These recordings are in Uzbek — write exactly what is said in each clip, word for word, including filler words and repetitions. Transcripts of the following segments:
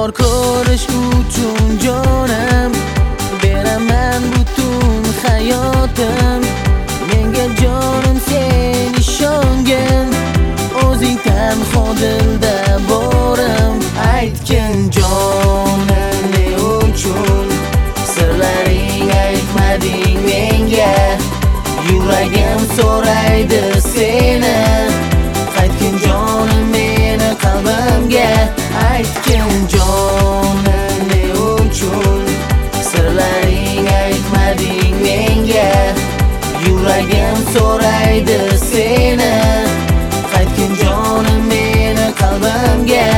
bor ko'rish uchun jonim, beraman butun hayotim. Menga jonim sen ishongin, o'zing tanho dilda borim. Aytgin jonim ne uchun sirlaring aytmading menga, yuragim so'raydi seni. Qaytgin jonim meni qalbimga, aytgin jonim ne uchun sirlaring aytmading menga, yuragim so'raydi seni. Qaytgin jonim meni qalbimga.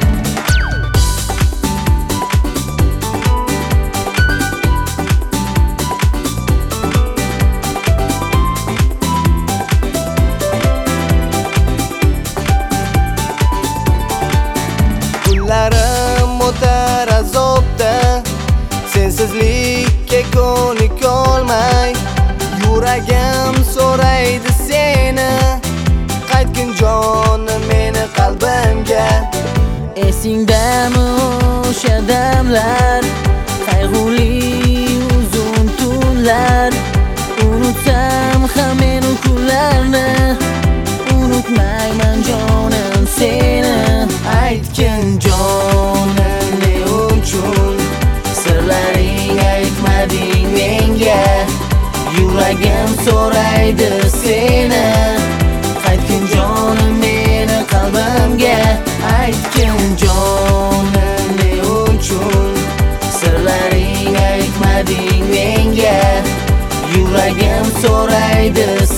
Kunlarim o'tar azobda, sensizlikka ko'nikolmay, yuragim so'raydi seni. Qaytgin jonim meni qalbimga. Esingdami o'sha damlar, qayg'uli uzun tunlar? Unutsam ham men u kunlarni, unutmayman jonim seni. Aytgin jonim ne uchun sirlaring aytmading menga, yuragim so'raydi seni. Qaytgin jonim meni qalbimga. Aytgin jonim ne uchun sirlaring aytmading menga, yuragim so'raydi